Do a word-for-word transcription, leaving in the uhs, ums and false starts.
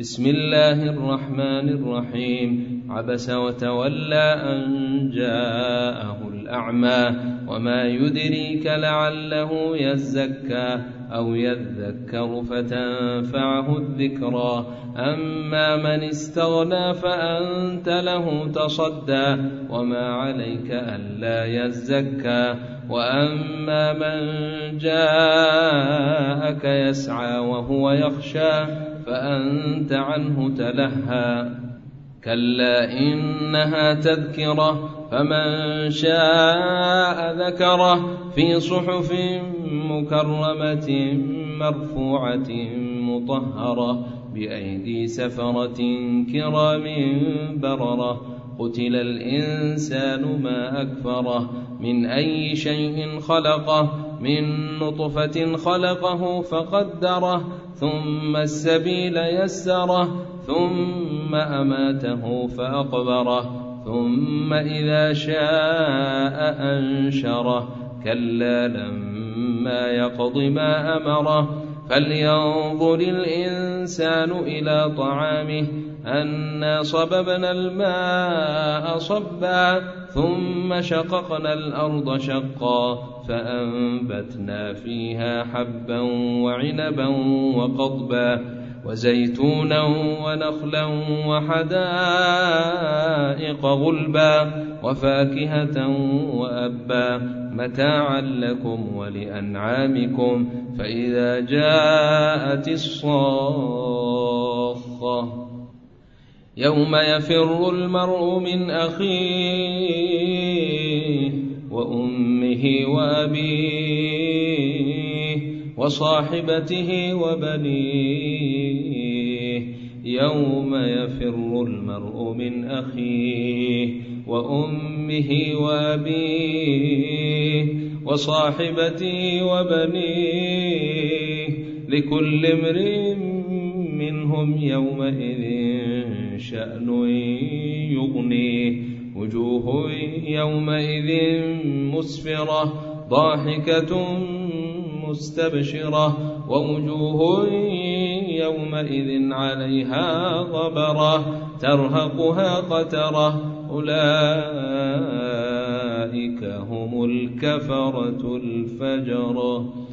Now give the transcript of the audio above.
بسم الله الرحمن الرحيم عبس وتولى أن جاءه الأعمى وما يدريك لعله يزكى أو يذكر فتنفعه الذكرى أما من استغنى فأنت له تصدى وما عليك ألا يزكى وأما من جاءك يسعى وهو يخشى فأنت عنه تلهى كلا إنها تذكرة فمن شاء ذكره في صحف مكرمة مرفوعة مطهرة بأيدي سفرة كرام بررة قتل الإنسان ما أكفره من أي شيء خلقه من نطفة خلقه فقدره ثم السبيل يسره ثم أماته فأقبره ثم إذا شاء أنشره كلا لما يقض ما أمره فلينظر الإنسان إلى طعامه أنا صببنا الماء صبا ثم شققنا الأرض شقا فأنبتنا فيها حبا وعنبا وقضبا وزيتونا ونخلا وحدائق غلبا وفاكهة وأبا متاعا لكم ولأنعامكم فإذا جاءت الصاخة يوم يفر المرء من أخيه وأمه وأبيه وصاحبته وبنيه يوم يفر المرء من أخيه وأمه وأبيه وصاحبته وبنيه لكل امرئ منهم يومئذ شأن يغنيه وجوه يومئذ مسفرة ضاحكة مستبشرة ووجوه يومئذ عليها غبرة ترهقها قترة أولئك هم الكفرة الفجرة.